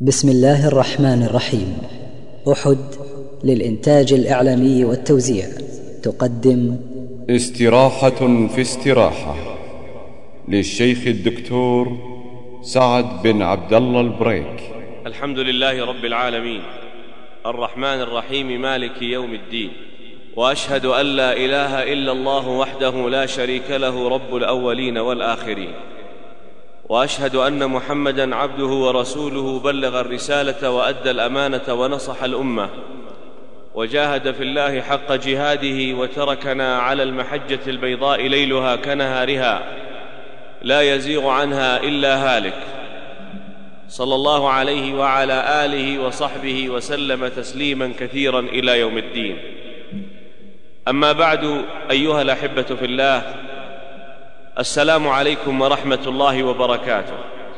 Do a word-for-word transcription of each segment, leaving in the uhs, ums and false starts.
بسم الله الرحمن الرحيم. أحد للإنتاج الإعلامي والتوزيع تقدم استراحة في استراحة للشيخ الدكتور سعد بن عبد الله البريك. الحمد لله رب العالمين الرحمن الرحيم مالك يوم الدين، وأشهد أن لا إله إلا الله وحده لا شريك له رب الأولين والآخرين، وأشهد أن محمدًا عبده ورسوله بلغ الرسالة وأدى الأمانة ونصح الأمة وجاهد في الله حق جهاده، وتركنا على المحجة البيضاء ليلها كنهارها لا يزيغ عنها إلا هالك، صلى الله عليه وعلى آله وصحبه وسلم تسليما كثيرا إلى يوم الدين. أما بعد، أيها الأحبة في الله، السلام عليكم ورحمة الله وبركاته.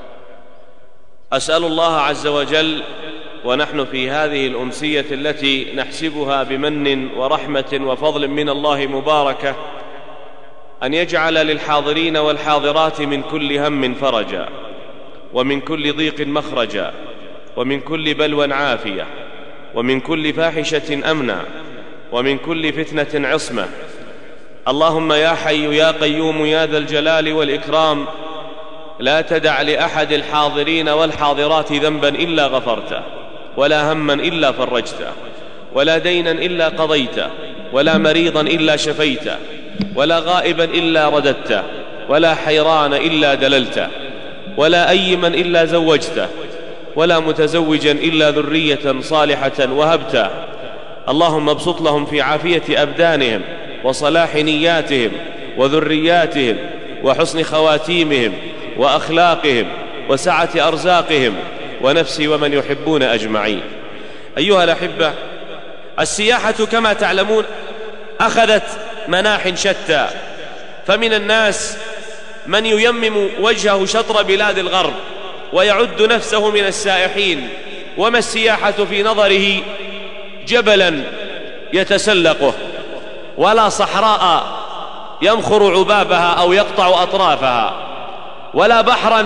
أسأل الله عز وجل ونحن في هذه الأمسية التي نحسبها بمن ورحمة وفضل من الله مباركة أن يجعل للحاضرين والحاضرات من كل هم فرجا، ومن كل ضيق مخرجا، ومن كل بلوى عافية، ومن كل فاحشة أمنا، ومن كل فتنة عصمة. اللهم يا حي يا قيوم يا ذا الجلال والإكرام، لا تدع لأحد الحاضرين والحاضرات ذنبا إلا غفرته، ولا هما إلا فرجته، ولا دينا إلا قضيته، ولا مريضا إلا شفيته، ولا غائبا إلا رددته، ولا حيران إلا دللته، ولا أيما إلا زوجته، ولا متزوجا إلا ذرية صالحة وهبته. اللهم ابسط لهم في عافية أبدانهم وصلاح نياتهم وذرياتهم وحسن خواتيمهم وأخلاقهم وسعة أرزاقهم ونفس ومن يحبون أجمعين. أيها الأحبة، السياحة كما تعلمون أخذت مناح شتى، فمن الناس من ييمم وجهه شطر بلاد الغرب ويعد نفسه من السائحين، وما السياحة في نظره جبلا يتسلقه، ولا صحراء يمخر عبابها أو يقطع أطرافها، ولا بحرا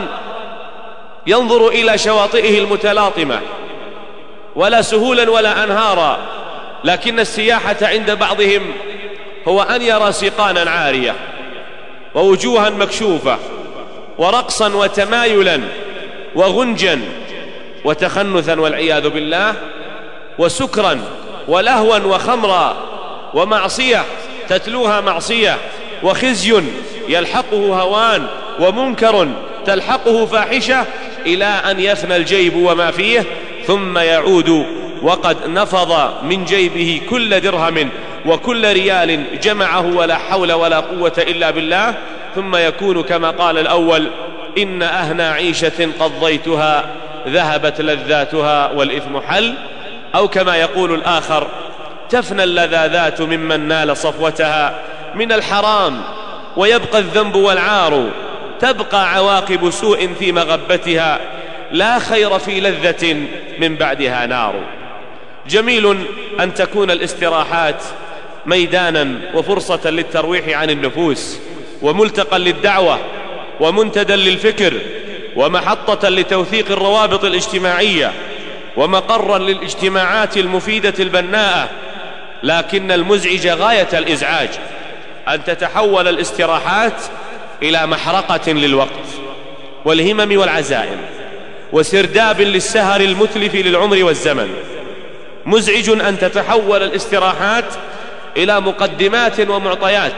ينظر إلى شواطئه المتلاطمة، ولا سهولا ولا أنهارا. لكن السياحة عند بعضهم هو أن يرى سيقانا عارية ووجوها مكشوفة ورقصا وتمايلا وغنجا وتخنثا والعياذ بالله، وسكرا ولهوا وخمرا ومعصية تتلوها معصية، وخزي يلحقه هوان، ومنكر تلحقه فاحشة، إلى أن يفنى الجيب وما فيه، ثم يعود وقد نفض من جيبه كل درهم وكل ريال جمعه ولا حول ولا قوة إلا بالله، ثم يكون كما قال الأول: إن أهنى عيشة قضيتها ذهبت لذاتها والإثم حل، أو كما يقول الآخر: تفنى اللذاذات ممن نال صفوتها من الحرام، ويبقى الذنب والعار، تبقى عواقب سوء في مغبتها، لا خير في لذة من بعدها نار. جميل أن تكون الاستراحات ميدانا وفرصة للترويح عن النفوس، وملتقى للدعوة، ومنتدى للفكر، ومحطة لتوثيق الروابط الاجتماعية، ومقرا للاجتماعات المفيدة البناءة. لكن المزعج غاية الإزعاج أن تتحول الاستراحات إلى محرقة للوقت والهمم والعزائم، وسرداب للسهر المتلف للعمر والزمن. مزعج أن تتحول الاستراحات إلى مقدمات ومعطيات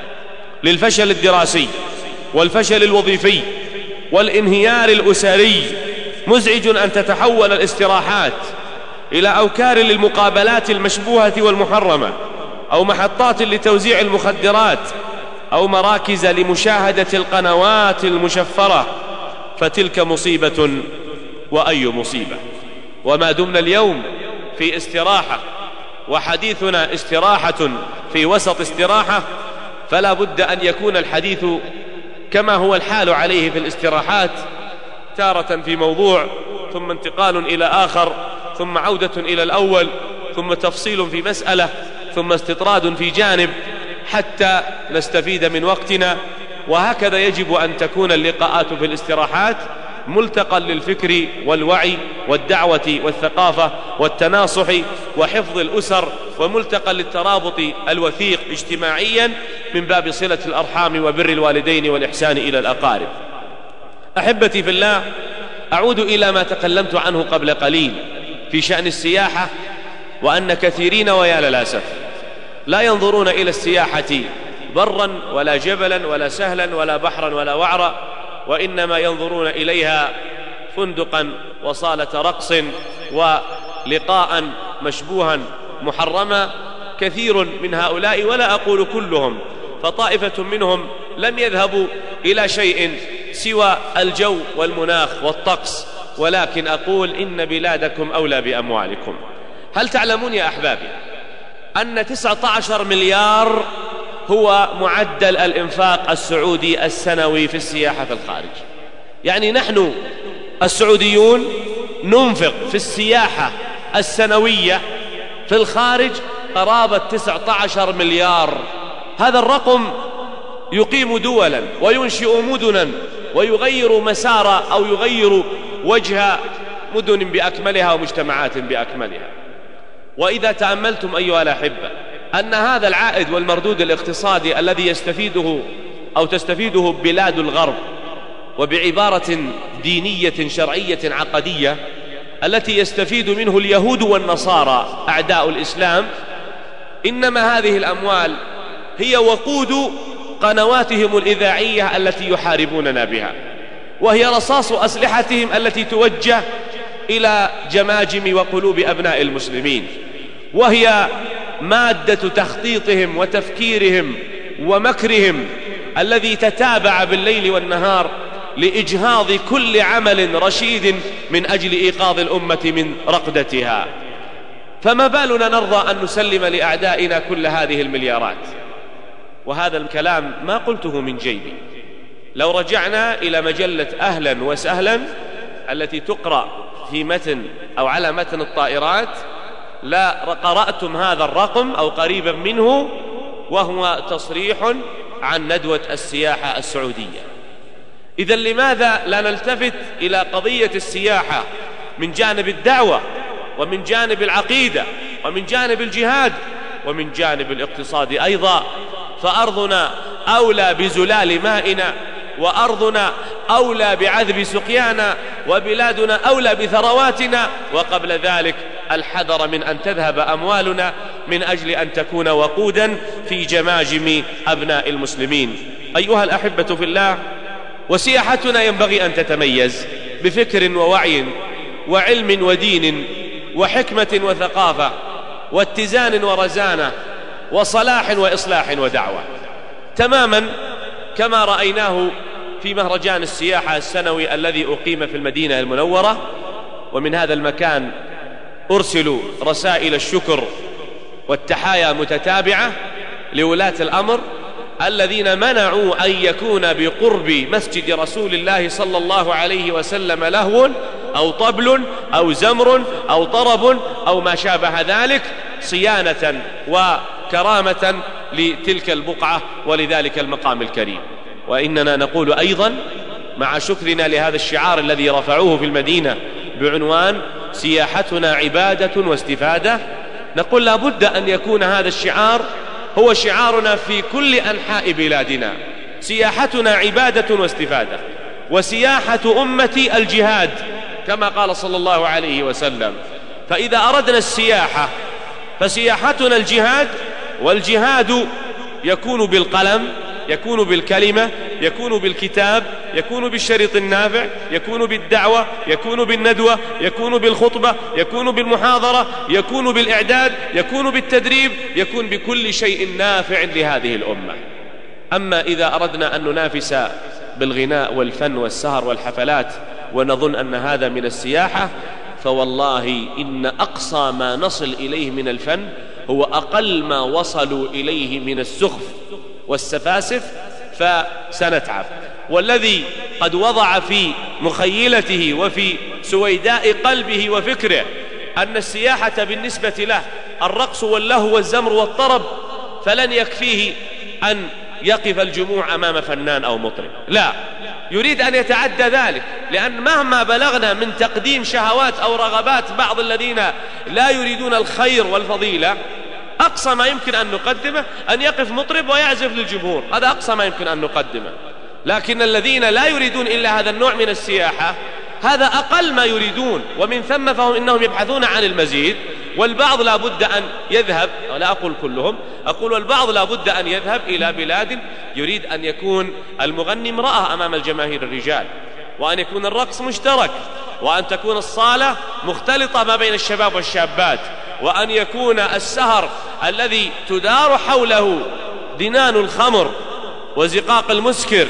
للفشل الدراسي والفشل الوظيفي والانهيار الأسري. مزعج أن تتحول الاستراحات إلى أوكار للمقابلات المشبوهة والمحرمة، أو محطات لتوزيع المخدرات، أو مراكز لمشاهدة القنوات المشفرة، فتلك مصيبة وأي مصيبة. وما دمنا اليوم في استراحة، وحديثنا استراحة في وسط استراحة، فلا بد أن يكون الحديث كما هو الحال عليه في الاستراحات، تارة في موضوع، ثم انتقال إلى آخر، ثم عودة إلى الأول، ثم تفصيل في مسألة، ثم استطراد في جانب، حتى نستفيد من وقتنا. وهكذا يجب أن تكون اللقاءات في الاستراحات، ملتقى للفكر والوعي والدعوة والثقافة والتناصح وحفظ الأسر، وملتقى للترابط الوثيق اجتماعيا من باب صلة الأرحام وبر الوالدين والإحسان إلى الأقارب. أحبتي في الله، أعود إلى ما تكلمت عنه قبل قليل في شأن السياحة، وأن كثيرين ويا للأسف لا ينظرون إلى السياحة برا ولا جبلا ولا سهلا ولا بحرا ولا وعرا، وإنما ينظرون إليها فندقا وصالة رقص ولقاء مشبوها محرما. كثير من هؤلاء، ولا أقول كلهم، فطائفة منهم لم يذهبوا إلى شيء سوى الجو والمناخ والطقس، ولكن أقول إن بلادكم أولى بأموالكم. هل تعلمون يا أحبابي أن تسعة عشر مليار هو معدل الإنفاق السعودي السنوي في السياحة في الخارج؟ يعني نحن السعوديون ننفق في السياحة السنوية في الخارج قرابة تسعة عشر مليار. هذا الرقم يقيم دولا وينشئ مدنا ويغير مسار أو يغير وجه مدن بأكملها ومجتمعات بأكملها. وإذا تأملتم أيها الأحبة أن هذا العائد والمردود الاقتصادي الذي يستفيده أو تستفيده بلاد الغرب، وبعبارة دينية شرعية عقدية التي يستفيد منه اليهود والنصارى أعداء الإسلام، إنما هذه الأموال هي وقود قنواتهم الإذاعية التي يحاربوننا بها، وهي رصاص أسلحتهم التي توجه إلى جماجم وقلوب أبناء المسلمين، وهي مادة تخطيطهم وتفكيرهم ومكرهم الذي تتابع بالليل والنهار لإجهاض كل عمل رشيد من أجل إيقاظ الأمة من رقدتها. فما بالنا نرضى أن نسلم لأعدائنا كل هذه المليارات؟ وهذا الكلام ما قلته من جيبي. لو رجعنا إلى مجلة أهلا وسهلا التي تقرأ في متن أو على متن الطائرات لا قرأتم هذا الرقم أو قريبا منه، وهو تصريح عن ندوة السياحة السعودية. إذن لماذا لا نلتفت إلى قضية السياحة من جانب الدعوة ومن جانب العقيدة ومن جانب الجهاد ومن جانب الاقتصاد أيضا؟ فأرضنا أولى بزلال مائنا، وأرضنا أولى بعذب سقيانا، وبلادنا أولى بثرواتنا، وقبل ذلك الحذر من أن تذهب أموالنا من أجل أن تكون وقودا في جماجم أبناء المسلمين. أيها الأحبة في الله، وسياحتنا ينبغي أن تتميز بفكر ووعي وعلم ودين وحكمة وثقافة واتزان ورزانة وصلاح وإصلاح ودعوة، تماما كما رأيناه في مهرجان السياحة السنوي الذي أقيم في المدينة المنورة. ومن هذا المكان أرسل رسائل الشكر والتحايا متتابعة لولاة الأمر الذين منعوا أن يكون بقرب مسجد رسول الله صلى الله عليه وسلم لهو أو طبل أو زمر أو طرب أو ما شابه ذلك، صيانة وكرامة لتلك البقعة ولذلك المقام الكريم. وإننا نقول أيضا مع شكرنا لهذا الشعار الذي رفعوه في المدينة بعنوان سياحتنا عبادة واستفادة، نقول لا بد أن يكون هذا الشعار هو شعارنا في كل أنحاء بلادنا. سياحتنا عبادة واستفادة، وسياحة أمتي الجهاد كما قال صلى الله عليه وسلم. فإذا أردنا السياحة فسياحتنا الجهاد، والجهاد يكون بالقلم، يكون بالكلمة، يكون بالكتاب، يكون بالشريط النافع، يكون بالدعوة، يكون بالندوة، يكون بالخطبة، يكون بالمحاضرة، يكون بالإعداد، يكون بالتدريب، يكون بكل شيء نافع لهذه الأمة. أما إذا أردنا أن ننافس بالغناء والفن والسهر والحفلات ونظن أن هذا من السياحة، فوالله إن أقصى ما نصل إليه من الفن هو أقل ما وصلوا إليه من السخف والسفاسف، فسنتعب. والذي قد وضع في مخيلته وفي سويداء قلبه وفكره أن السياحة بالنسبة له الرقص واللهو والزمر والطرب، فلن يكفيه أن يقف الجموع أمام فنان أو مطرب. لا، يريد أن يتعدى ذلك، لأن مهما بلغنا من تقديم شهوات أو رغبات بعض الذين لا يريدون الخير والفضيلة، أقصى ما يمكن أن نقدمه أن يقف مطرب ويعزف للجمهور، هذا أقصى ما يمكن أن نقدمه. لكن الذين لا يريدون إلا هذا النوع من السياحة هذا أقل ما يريدون، ومن ثم فهم إنهم يبحثون عن المزيد. والبعض لا بد أن يذهب، لا أقول كلهم، أقول والبعض لا بد أن يذهب إلى بلاد يريد أن يكون المغني امرأة أمام الجماهير الرجال، وأن يكون الرقص مشترك، وأن تكون الصالة مختلطة ما بين الشباب والشابات، وأن يكون السهر الذي تدار حوله دنان الخمر وزقاق المسكر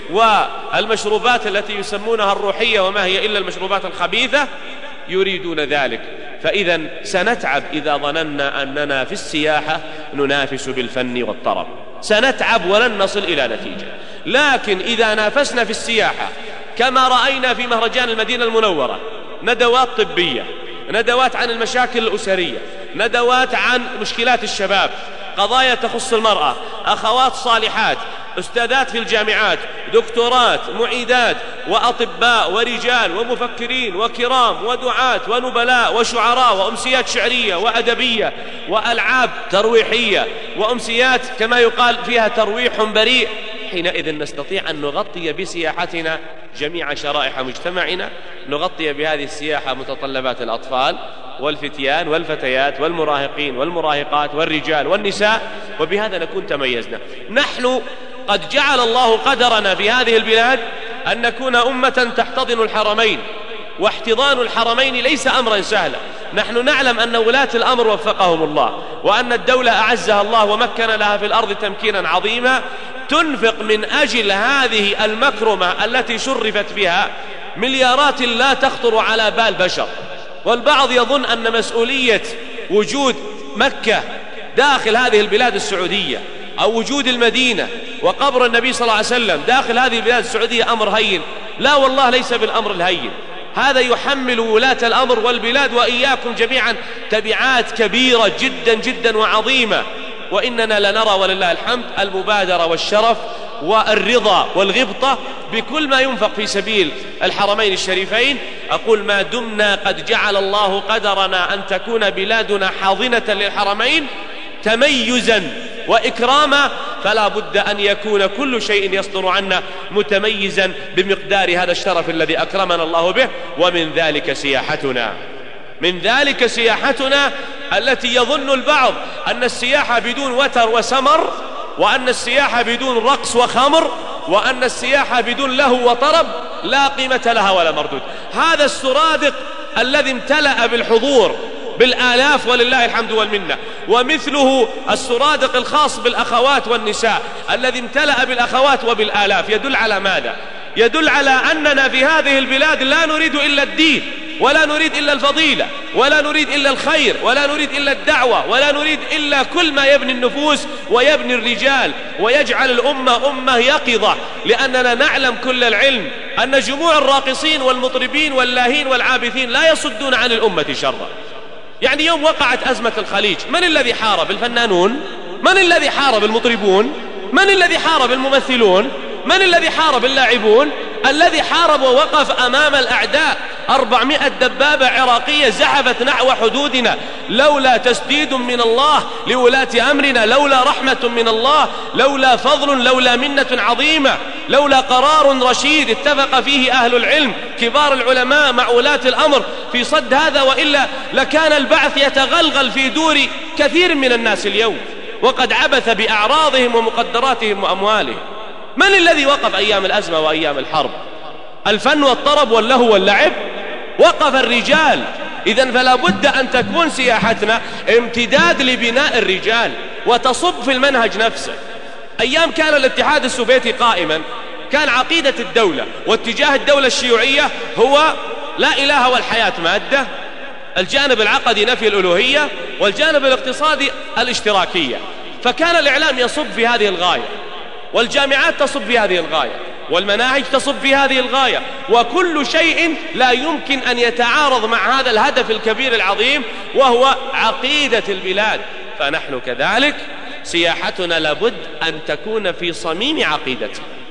والمشروبات التي يسمونها الروحية وما هي إلا المشروبات الخبيثة، يريدون ذلك. فإذا سنتعب إذا ظننا أننا في السياحة ننافس بالفن والطرب، سنتعب ولن نصل إلى نتيجة. لكن إذا نافسنا في السياحة كما رأينا في مهرجان المدينة المنورة، ندوات طبية، ندوات عن المشاكل الأسرية، ندوات عن مشكلات الشباب، قضايا تخص المرأة، أخوات صالحات، أستاذات في الجامعات، دكتورات، معيدات، وأطباء ورجال ومفكرين وكرام ودعاة ونبلاء وشعراء، وأمسيات شعرية وأدبية وألعاب ترويحية، وأمسيات كما يقال فيها ترويح بريء. حينئذ نستطيع أن نغطي بسياحتنا جميع شرائح مجتمعنا، نغطي بهذه السياحة متطلبات الأطفال والفتيان والفتيات والمراهقين والمراهقات والرجال والنساء، وبهذا نكون تميزنا. نحن قد جعل الله قدرنا في هذه البلاد أن نكون أمة تحتضن الحرمين، واحتضان الحرمين ليس أمرا سهلا. نحن نعلم أن ولاة الأمر وفقهم الله، وأن الدولة أعزها الله ومكن لها في الأرض تمكينا عظيما، تنفق من أجل هذه المكرمة التي شرفت بها مليارات لا تخطر على بال بشر. والبعض يظن أن مسؤولية وجود مكة داخل هذه البلاد السعودية، أو وجود المدينة وقبر النبي صلى الله عليه وسلم داخل هذه البلاد السعودية أمر هين. لا والله، ليس بالأمر الهين، هذا يحمل ولاة الأمر والبلاد وإياكم جميعا تبعات كبيرة جدا جدا وعظيمة. وإننا لنرى ولله الحمد المبادرة والشرف والرضا والغبطة بكل ما ينفق في سبيل الحرمين الشريفين. أقول ما دمنا قد جعل الله قدرنا أن تكون بلادنا حاضنة للحرمين تميزا وإكراما، فلا بد أن يكون كل شيء يصدر عنا متميزا بمقدار هذا الشرف الذي أكرمنا الله به. ومن ذلك سياحتنا، من ذلك سياحتنا التي يظن البعض أن السياحة بدون وتر وسمر، وأن السياحة بدون رقص وخمر، وأن السياحة بدون لهو وطرب لا قيمة لها ولا مردود. هذا السرادق الذي امتلأ بالحضور بالآلاف ولله الحمد والمنة، ومثله السرادق الخاص بالأخوات والنساء الذي امتلأ بالأخوات وبالآلاف، يدل على ماذا؟ يدل على أننا في هذه البلاد لا نريد إلا الدين، ولا نريد إلا الفضيلة، ولا نريد إلا الخير، ولا نريد إلا الدعوة، ولا نريد إلا كل ما يبني النفوس ويبني الرجال ويجعل الأمة أمة يقظة. لأننا نعلم كل العلم أن جموع الراقصين والمطربين واللاهين والعابثين لا يصدون عن الأمة شرا. يعني يوم وقعت أزمة الخليج، من الذي حارب؟ الفنانون؟ من الذي حارب؟ المطربون؟ من الذي حارب؟ الممثلون؟ من الذي حارب؟ اللاعبون. الذي حارب ووقف أمام الأعداء أربعمائة دبابة عراقية زحفت نحو حدودنا، لولا تسديد من الله لولاة أمرنا، لولا رحمة من الله، لولا فضل، لولا منة عظيمة، لولا قرار رشيد اتفق فيه أهل العلم كبار العلماء مع ولاة الأمر في صد هذا، وإلا لكان البعث يتغلغل في دور كثير من الناس اليوم، وقد عبث بأعراضهم ومقدراتهم وأموالهم. من الذي وقف أيام الأزمة وأيام الحرب؟ الفن والطرب واللهو واللعب؟ وقف الرجال. إذن فلا بد أن تكون سياحتنا امتداد لبناء الرجال وتصب في المنهج نفسه. أيام كان الاتحاد السوفيتي قائما، كان عقيدة الدولة واتجاه الدولة الشيوعية هو لا إله والحياة مادة، الجانب العقدي نفي الألوهية، والجانب الاقتصادي الاشتراكية. فكان الإعلام يصب في هذه الغاية، والجامعات تصب في هذه الغاية، والمناهج تصب في هذه الغاية، وكل شيء لا يمكن أن يتعارض مع هذا الهدف الكبير العظيم وهو عقيدة البلاد. فنحن كذلك سياحتنا لابد أن تكون في صميم عقيدتنا،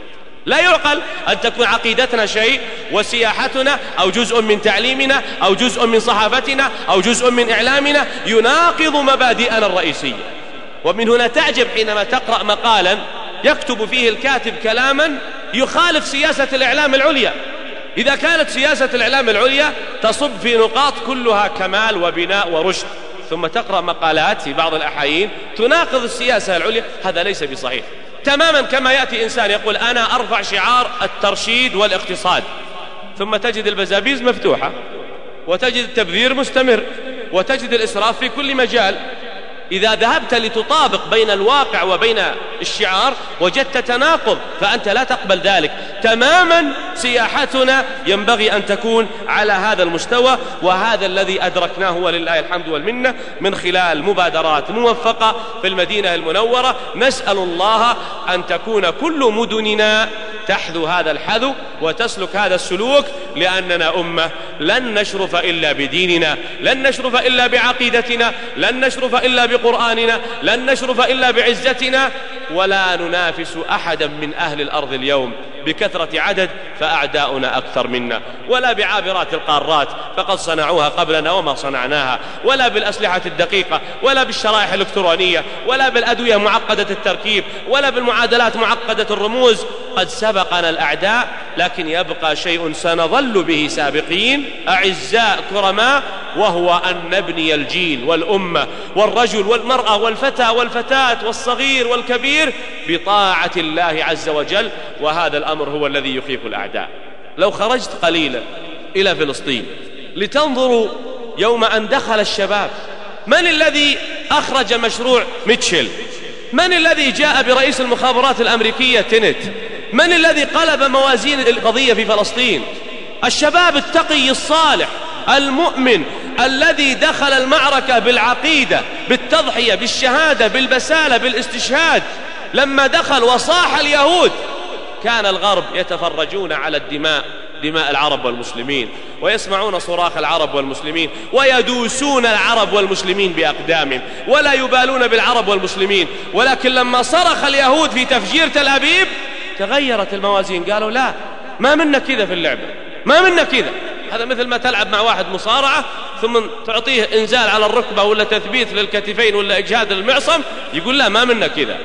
لا يعقل أن تكون عقيدتنا شيء وسياحتنا أو جزء من تعليمنا أو جزء من صحافتنا أو جزء من إعلامنا يناقض مبادئنا الرئيسية. ومن هنا تعجب حينما تقرأ مقالا يكتب فيه الكاتب كلاما يخالف سياسة الإعلام العليا. إذا كانت سياسة الإعلام العليا تصب في نقاط كلها كمال وبناء ورشد، ثم تقرأ مقالات في بعض الأحايين تناقض السياسة العليا، هذا ليس بصحيح. تماما كما يأتي إنسان يقول أنا أرفع شعار الترشيد والاقتصاد، ثم تجد البزابيز مفتوحة وتجد التبذير مستمر وتجد الإسراف في كل مجال. إذا ذهبت لتطابق بين الواقع وبين الشعار وجدت تناقض، فأنت لا تقبل ذلك. تماما سياحتنا ينبغي أن تكون على هذا المستوى، وهذا الذي أدركناه ولله الحمد والمنة من خلال مبادرات موفقة في المدينة المنورة. نسأل الله أن تكون كل مدننا تحذو هذا الحذو وتسلك هذا السلوك، لأننا أمة لن نشرف إلا بديننا، لن نشرف إلا بعقيدتنا، لن نشرف إلا بقرآننا، لن نشرف إلا بعزتنا، ولا ننافس أحدا من أهل الأرض اليوم بكثرة عدد فأعداؤنا أكثر منا، ولا بعابرات القارات فقد صنعوها قبلنا وما صنعناها، ولا بالأسلحة الدقيقة، ولا بالشرائح الإلكترونية، ولا بالأدوية معقدة التركيب، ولا بالمعادلات معقدة الرموز. قد سبقنا الأعداء، لكن يبقى شيء سنظل به سابقين أعزاء كرماء، وهو أن نبني الجيل والأمة والرجل والمرأة والفتى والفتاة والصغير والكبير بطاعة الله عز وجل، وهذا الأمر هو الذي يخيف الأعداء. لو خرجت قليلا إلى فلسطين لتنظروا يوم أن دخل الشباب، من الذي أخرج مشروع ميتشل؟ من الذي جاء برئيس المخابرات الأمريكية تينت؟ من الذي قلب موازين القضية في فلسطين؟ الشباب التقي الصالح المؤمن الذي دخل المعركة بالعقيدة، بالتضحية، بالشهادة، بالبسالة، بالاستشهاد. لما دخل وصاح اليهود كان الغرب يتفرجون على الدماء، دماء العرب والمسلمين، ويسمعون صراخ العرب والمسلمين، ويدوسون العرب والمسلمين بأقدامهم، ولا يبالون بالعرب والمسلمين. ولكن لما صرخ اليهود في تفجير تل أبيب تغيرت الموازين، قالوا لا، ما منا كذا في اللعبة، ما منا كذا. هذا مثل ما تلعب مع واحد مصارعة ثم تعطيه إنزال على الركبة ولا تثبيت للكتفين ولا إجهاد للمعصم، يقول لا، ما منا كذا.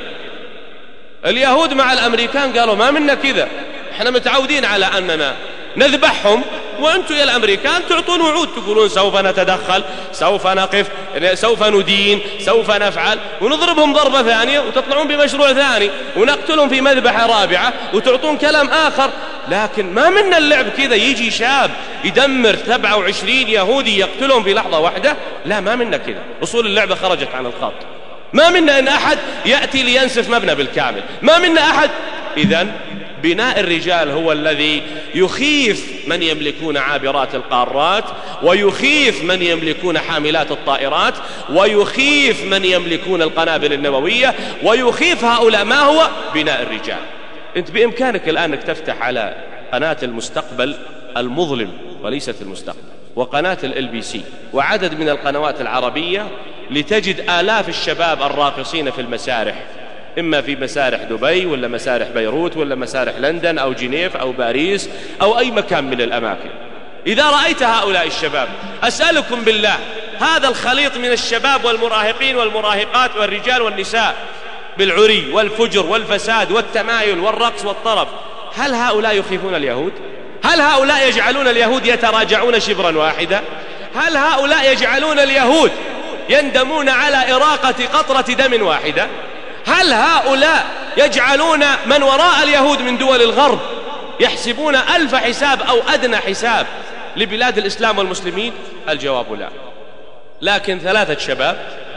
اليهود مع الأمريكان قالوا ما منا كذا، احنا متعودين على أننا نذبحهم، وأنتم يا الأمريكان تعطون وعود، تقولون سوف نتدخل، سوف نقف، سوف ندين، سوف نفعل، ونضربهم ضربة ثانية وتطلعون بمشروع ثاني، ونقتلهم في مذبحة رابعة وتعطون كلام آخر. لكن ما منا اللعب كذا، يجي شاب يدمر سبعة وعشرين يهودي يقتلهم في لحظة واحدة، لا، ما منا كذا. أصول اللعبة خرجت عن الخط. ما منا إن أحد يأتي لينسف مبنى بالكامل، ما منا أحد. إذن بناء الرجال هو الذي يخيف من يملكون عابرات القارات، ويخيف من يملكون حاملات الطائرات، ويخيف من يملكون القنابل النووية، ويخيف هؤلاء. ما هو بناء الرجال؟ أنت بإمكانك الآن أنك تفتح على قناة المستقبل المظلم وليست المستقبل، وقناة ال بي سي وعدد من القنوات العربية، لتجد آلاف الشباب الراقصين في المسارح، إما في مسارح دبي ولا مسارح بيروت ولا مسارح لندن أو جنيف أو باريس أو أي مكان من الأماكن. إذا رأيت هؤلاء الشباب، أسألكم بالله، هذا الخليط من الشباب والمراهقين والمراهقات والرجال والنساء بالعري والفجر والفساد والتمايل والرقص والطرب، هل هؤلاء يخيفون اليهود؟ هل هؤلاء يجعلون اليهود يتراجعون شبرا واحدا؟ هل هؤلاء يجعلون اليهود يندمون على إراقة قطرة دم واحدة؟ هل هؤلاء يجعلون من وراء اليهود من دول الغرب يحسبون ألف حساب أو أدنى حساب لبلاد الإسلام والمسلمين؟ الجواب لا. لكن ثلاثة شباب،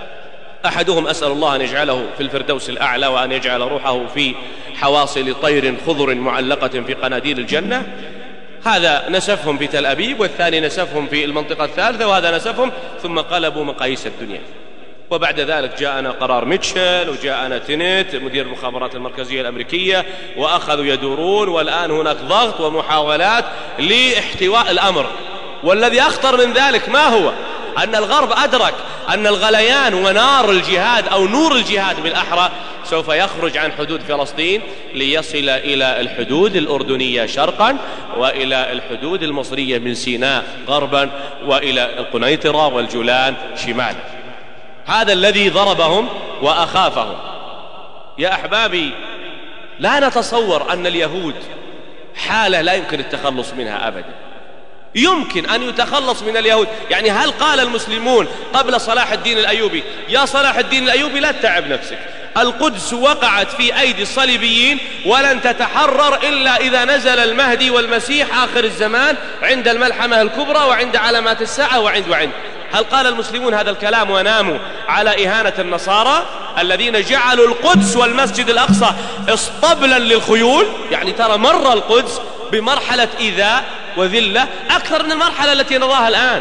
أحدهم أسأل الله أن يجعله في الفردوس الأعلى، وأن يجعل روحه في حواصل طير خضر معلقة في قناديل الجنة، هذا نسفهم في تل أبيب، والثاني نسفهم في المنطقة الثالثة، وهذا نسفهم، ثم قلبوا مقاييس الدنيا. وبعد ذلك جاءنا قرار ميتشل، وجاءنا تينت مدير المخابرات المركزية الأمريكية، وأخذوا يدورون، والآن هناك ضغط ومحاولات لاحتواء الأمر. والذي أخطر من ذلك ما هو؟ أن الغرب أدرك أن الغليان ونار الجهاد أو نور الجهاد بالأحرى سوف يخرج عن حدود فلسطين ليصل إلى الحدود الأردنية شرقا، وإلى الحدود المصرية من سيناء غربا، وإلى القنيطرة والجولان شمالا. هذا الذي ضربهم وأخافهم. يا أحبابي، لا نتصور أن اليهود حالة لا يمكن التخلص منها أبدا. يمكن أن يتخلص من اليهود. يعني هل قال المسلمون قبل صلاح الدين الأيوبي يا صلاح الدين الأيوبي لا تتعب نفسك، القدس وقعت في أيدي الصليبيين ولن تتحرر إلا إذا نزل المهدي والمسيح آخر الزمان عند الملحمة الكبرى وعند علامات الساعة وعند وعند. هل قال المسلمون هذا الكلام وناموا على إهانة النصارى الذين جعلوا القدس والمسجد الأقصى اسطبلا للخيول؟ يعني ترى مر القدس بمرحلة إيذاء وذلة أكثر من المرحلة التي نراها الآن،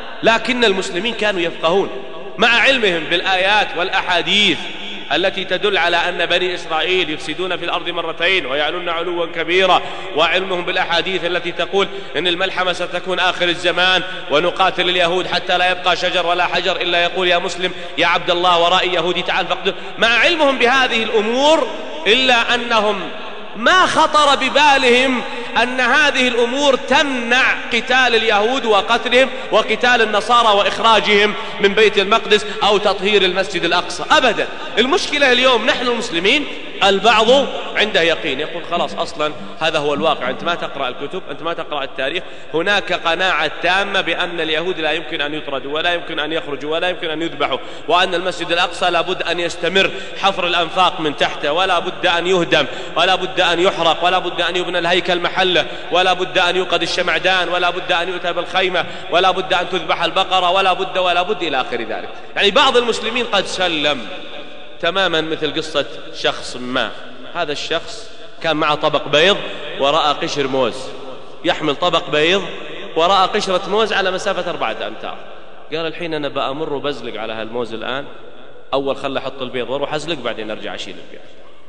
لكن المسلمين كانوا يفقهون مع علمهم بالآيات والأحاديث التي تدل على أن بني إسرائيل يفسدون في الأرض مرتين ويعلون علوا كبيرا، وعلمهم بالأحاديث التي تقول أن الملحمة ستكون آخر الزمان ونقاتل اليهود حتى لا يبقى شجر ولا حجر إلا يقول يا مسلم يا عبد الله ورائي يهودي تعال فاقتل. مع علمهم بهذه الأمور إلا أنهم ما خطر ببالهم أن هذه الأمور تمنع قتال اليهود وقتلهم وقتال النصارى وإخراجهم من بيت المقدس أو تطهير المسجد الأقصى أبدا. المشكلة اليوم نحن المسلمين البعض عنده يقين، يقول خلاص أصلا هذا هو الواقع، أنت ما تقرأ الكتب، أنت ما تقرأ التاريخ. هناك قناعة تامة بأن اليهود لا يمكن أن يطردوا ولا يمكن أن يخرجوا ولا يمكن أن يذبحوا، وأن المسجد الأقصى لابد أن يستمر حفر الأنفاق من تحته، ولا بد أن يهدم، ولا بد أن يحرق، ولا بد أن يبنى الهيكل محله، ولا بد أن يوقد الشمعدان، ولا بد أن يؤتى بالخيمة، ولا بد أن تذبح البقرة، ولا بد ولا بد إلى آخر ذلك. يعني بعض المسلمين قد سلم تماما، مثل قصة شخص ما. هذا الشخص كان معه طبق بيض ورأى قشر موز، يحمل طبق بيض ورأى قشرة موز على مسافة أربعة أمتار. قال الحين أنا بأمر وبزلق على هالموز الآن، أول خلى أحط البيض وأروح أزلق بعدين أرجع أشيل البيض.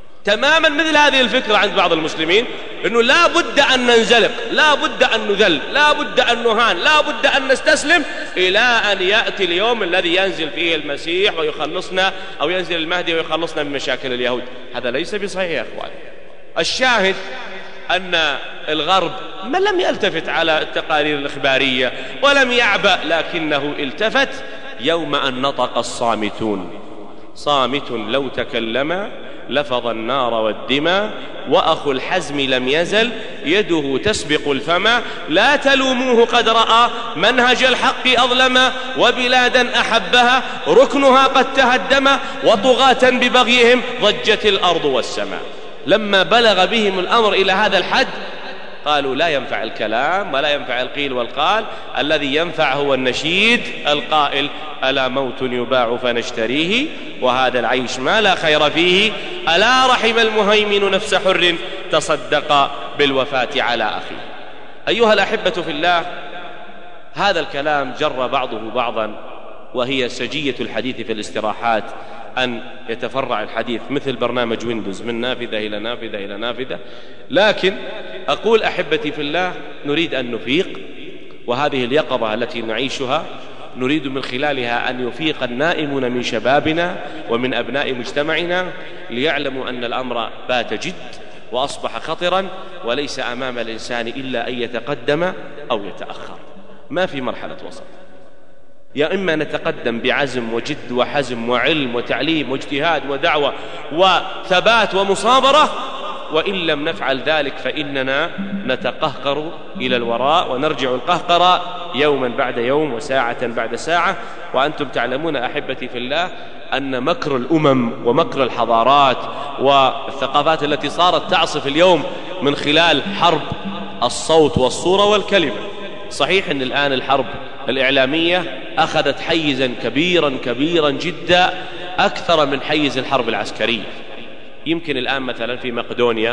تماما مثل هذه الفكرة عند بعض المسلمين، أنه لا بد أن ننزلق، لا بد أن نذل، لا بد أن نهان، لا بد أن نستسلم إلى أن يأتي اليوم الذي ينزل فيه المسيح ويخلصنا، أو ينزل المهدي ويخلصنا من مشاكل اليهود. هذا ليس بصحيح يا أخوان. الشاهد أن الغرب ما لم يلتفت على التقارير الإخبارية ولم يعبأ، لكنه التفت يوم أن نطق الصامتون. صامت لو تكلم لفظ النار والدماء، وأخو الحزم لم يزل يده تسبق الفما، لا تلوموه قد رأى منهج الحق أظلما، وبلادا أحبها ركنها قد تهدم، وطغاة ببغيهم ضجت الأرض والسماء. لما بلغ بهم الأمر إلى هذا الحد قالوا لا ينفع الكلام ولا ينفع القيل والقال، الذي ينفع هو النشيد القائل ألا موت يباع فنشتريه، وهذا العيش ما لا خير فيه، ألا رحم المهيمن نفس حر تصدق بالوفاة على أخيه. أيها الأحبة في الله، هذا الكلام جر بعضه بعضا، وهي سجية الحديث في الاستراحات أن يتفرع الحديث مثل برنامج ويندوز من نافذة إلى نافذة إلى نافذة. لكن أقول أحبتي في الله، نريد أن نفيق، وهذه اليقظة التي نعيشها نريد من خلالها أن يفيق النائمون من شبابنا ومن أبناء مجتمعنا، ليعلموا أن الأمر بات جد وأصبح خطرا، وليس أمام الإنسان إلا أن يتقدم أو يتأخر، ما في مرحلة وسط. يا إما نتقدم بعزم وجد وحزم وعلم وتعليم واجتهاد ودعوة وثبات ومصابرة، وإن لم نفعل ذلك فإننا نتقهقر إلى الوراء ونرجع القهقرة يوما بعد يوم وساعة بعد ساعة. وأنتم تعلمون أحبتي في الله أن مكر الأمم ومكر الحضارات والثقافات التي صارت تعصف اليوم من خلال حرب الصوت والصورة والكلمة. صحيح أن الآن الحرب الإعلامية أخذت حيزا كبيرا كبيرا جدا، أكثر من حيز الحرب العسكرية. يمكن الآن مثلا في مقدونيا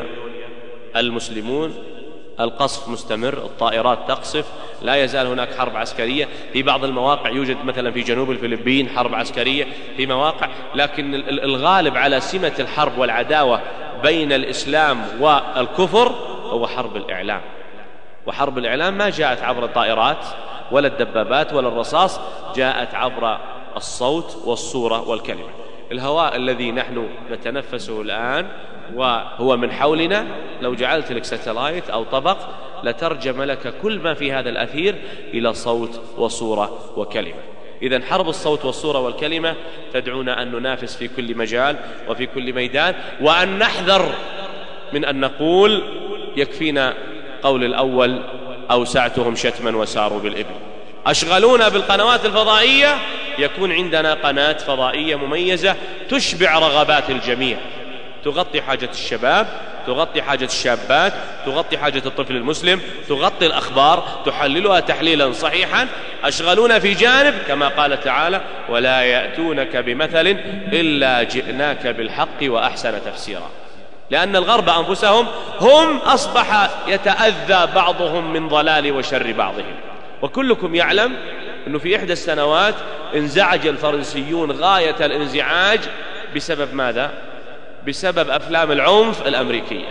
المسلمون القصف مستمر، الطائرات تقصف، لا يزال هناك حرب عسكرية. في بعض المواقع يوجد مثلا في جنوب الفلبين حرب عسكرية في مواقع، لكن الغالب على سمة الحرب والعداوة بين الإسلام والكفر هو حرب الإعلام. وحرب الإعلام ما جاءت عبر الطائرات ولا الدبابات ولا الرصاص، جاءت عبر الصوت والصورة والكلمة. الهواء الذي نحن نتنفسه الآن وهو من حولنا، لو جعلت لك ساتلايت أو طبق لترجم لك كل ما في هذا الأثير إلى صوت وصورة وكلمة. إذن حرب الصوت والصورة والكلمة تدعونا أن ننافس في كل مجال وفي كل ميدان، وأن نحذر من أن نقول يكفينا قول الأول أوسعتهم شتما وساروا بالإبل. أشغلونا بالقنوات الفضائية، يكون عندنا قناة فضائية مميزة تشبع رغبات الجميع، تغطي حاجة الشباب، تغطي حاجة الشابات، تغطي حاجة الطفل المسلم، تغطي الأخبار، تحللها تحليلا صحيحا. أشغلونا في جانب كما قال تعالى: ولا يأتونك بمثل إلا جئناك بالحق وأحسن تفسيرا. لأن الغرب أنفسهم هم أصبح يتأذى بعضهم من ضلال وشر بعضهم. وكلكم يعلم أنه في إحدى السنوات انزعج الفرنسيون غاية الانزعاج بسبب ماذا؟ بسبب أفلام العنف الأمريكية.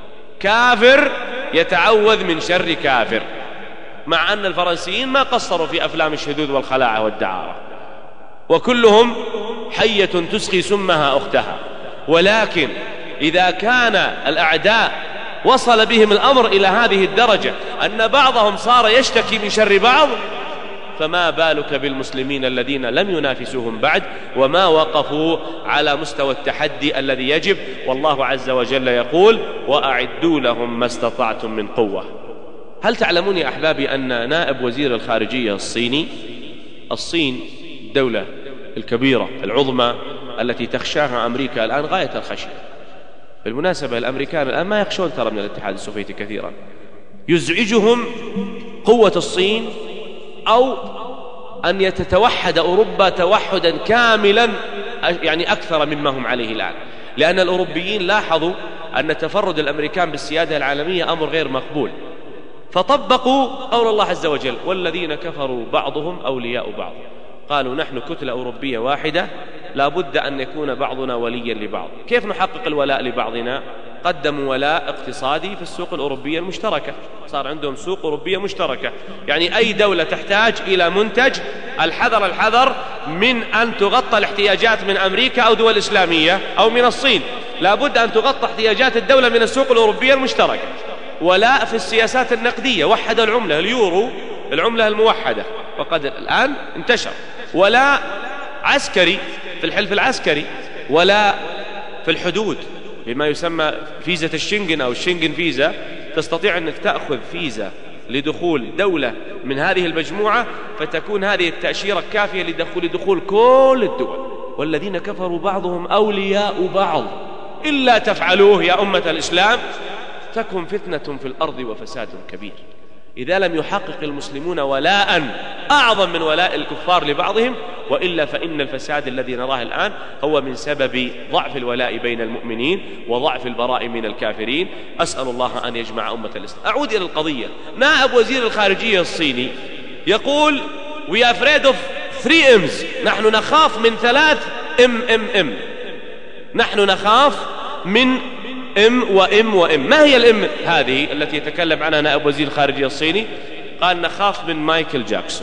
كافر يتعوذ من شر كافر، مع أن الفرنسيين ما قصروا في أفلام الشذوذ والخلاعة والدعارة، وكلهم حية تسقي سمها أختها. ولكن إذا كان الأعداء وصل بهم الأمر إلى هذه الدرجة أن بعضهم صار يشتكي من شر بعض، فما بالك بالمسلمين الذين لم ينافسوهم بعد وما وقفوا على مستوى التحدي الذي يجب. والله عز وجل يقول: وأعدوا لهم ما استطعتم من قوة. هل تعلمون يا أحبابي أن نائب وزير الخارجية الصيني، الصين الدولة الكبيرة العظمى التي تخشاها أمريكا الآن غاية الخشية، بالمناسبة الأمريكان الآن ما يخشون ترى من الاتحاد السوفيتي كثيرا، يزعجهم قوة الصين أو أن يتتوحد أوروبا توحدا كاملا يعني أكثر مما هم عليه الآن. لأن الأوروبيين لاحظوا أن تفرد الأمريكان بالسيادة العالمية أمر غير مقبول، فطبقوا قول الله عز وجل: والذين كفروا بعضهم أولياء بعض. قالوا نحن كتلة أوروبية واحدة، لا بد أن يكون بعضنا وليا لبعض. كيف نحقق الولاء لبعضنا؟ قدموا ولاء اقتصادي في السوق الأوروبية المشتركة، صار عندهم سوق أوروبية مشتركة. يعني أي دولة تحتاج إلى منتج، الحذر الحذر من أن تغطى الاحتياجات من أمريكا أو دول إسلامية أو من الصين، لا بد أن تغطى احتياجات الدولة من السوق الأوروبية المشتركة. ولاء في السياسات النقدية، وحد العملة، اليورو العملة الموحدة وقد الآن انتشر. ولاء عسكري في الحلف العسكري، ولاء في الحدود بما يسمى فيزا الشنغن أو الشنغن فيزا، تستطيع أنك تأخذ فيزا لدخول دولة من هذه المجموعة، فتكون هذه التأشيرة كافية لدخول دخول كل الدول. والذين كفروا بعضهم أولياء بعض إلا تفعلوه يا أمة الإسلام تكن فتنة في الأرض وفساد كبير. إذا لم يحقق المسلمون ولاء أعظم من ولاء الكفار لبعضهم، وإلا فإن الفساد الذي نراه الآن هو من سبب ضعف الولاء بين المؤمنين وضعف البراء من الكافرين. أسأل الله أن يجمع أمة الإسلام. أعود إلى القضية. نائب وزير الخارجية الصيني يقول: We are afraid of three M's. نحن نخاف من ثلاث ام ام ام نحن نخاف من ام وام وام. ما هي الام هذه التي يتكلم عنها نائب وزير الخارجية الصيني؟ قال: نخاف من مايكل جاكسون،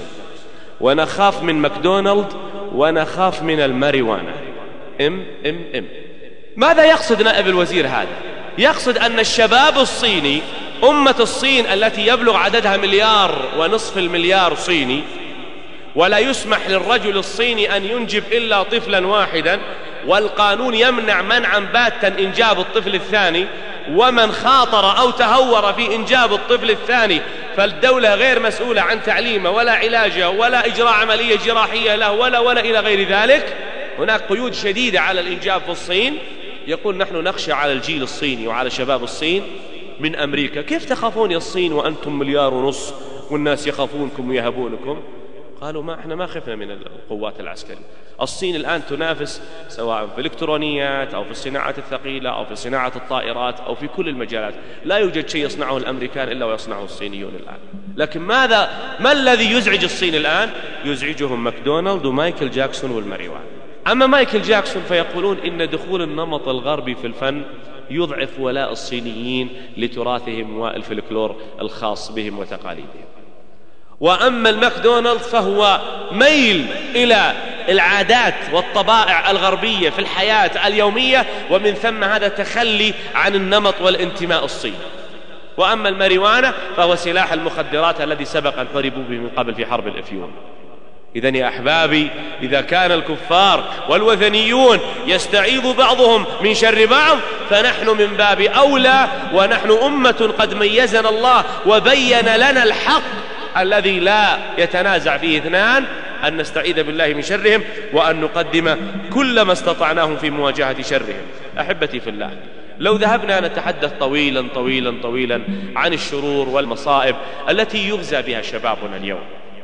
ونخاف من ماكدونالد، ونخاف من الماريوانا. ام ام ام ماذا يقصد نائب الوزير هذا؟ يقصد أن الشباب الصيني، أمة الصين التي يبلغ عددها مليار ونصف المليار صيني، ولا يسمح للرجل الصيني أن ينجب إلا طفلا واحدا، والقانون يمنع منعا باتا إنجاب الطفل الثاني، ومن خاطر أو تهور في إنجاب الطفل الثاني فالدولة غير مسؤولة عن تعليمه ولا علاجه ولا إجراء عملية جراحية له ولا ولا إلى غير ذلك. هناك قيود شديدة على الإنجاب في الصين. يقول: نحن نخشى على الجيل الصيني وعلى شباب الصين من أمريكا. كيف تخافون يا الصين وأنتم مليار ونص والناس يخافونكم ويهبونكم؟ قالوا: ما احنا ما خفنا من القوات العسكرية. الصين الآن تنافس سواء في الإلكترونيات أو في الصناعات الثقيلة أو في صناعة الطائرات أو في كل المجالات. لا يوجد شيء يصنعه الأمريكان إلا ويصنعه الصينيون الآن. لكن ماذا ما الذي يزعج الصين الآن؟ يزعجهم ماكدونالد ومايكل جاكسون والماريوان. أما مايكل جاكسون فيقولون إن دخول النمط الغربي في الفن يضعف ولاء الصينيين لتراثهم والفلكلور الخاص بهم وتقاليدهم. وأما الماكدونالد فهو ميل إلى العادات والطبائع الغربية في الحياة اليومية، ومن ثم هذا تخلي عن النمط والانتماء الصيني. وأما الماريوانا فهو سلاح المخدرات الذي سبق أن ضربوا به من قبل في حرب الأفيون. إذن يا أحبابي، إذا كان الكفار والوثنيون يستعيذ بعضهم من شر بعض، فنحن من باب أولى، ونحن أمة قد ميزنا الله وبين لنا الحق الذي لا يتنازع فيه اثنان، أن نستعيذ بالله من شرهم، وأن نقدم كل ما استطعناه في مواجهة شرهم. أحبتي في الله، لو ذهبنا نتحدث طويلا طويلا طويلا عن الشرور والمصائب التي يغزى بها شبابنا اليوم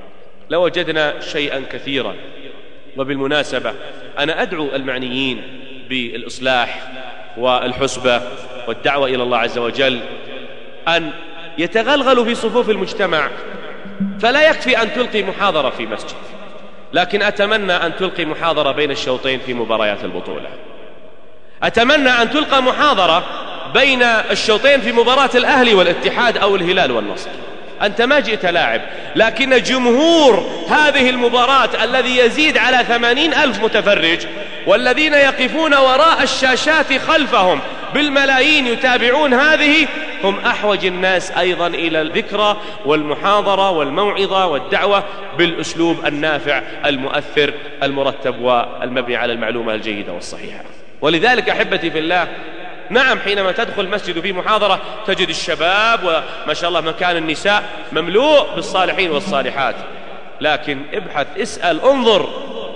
لوجدنا شيئا كثيرا. وبالمناسبة أنا أدعو المعنيين بالإصلاح والحسبة والدعوة إلى الله عز وجل أن يتغلغلوا في صفوف المجتمع. فلا يكفي أن تلقي محاضرة في مسجد، لكن أتمنى أن تلقي محاضرة بين الشوطين في مباريات البطولة. أتمنى أن تلقى محاضرة بين الشوطين في مباراة الأهلي والاتحاد أو الهلال والنصر. أنت ما جئت لاعب، لكن جمهور هذه المباراة الذي يزيد على ثمانين ألف متفرج، والذين يقفون وراء الشاشات خلفهم بالملايين يتابعون هذه، هم أحوج الناس أيضا إلى الذكرى والمحاضرة والموعظة والدعوة بالأسلوب النافع المؤثر المرتب والمبني على المعلومة الجيدة والصحيحة. ولذلك أحبتي في الله، نعم حينما تدخل المسجد في محاضرة تجد الشباب وما شاء الله مكان النساء مملوء بالصالحين والصالحات، لكن ابحث، اسأل، انظر،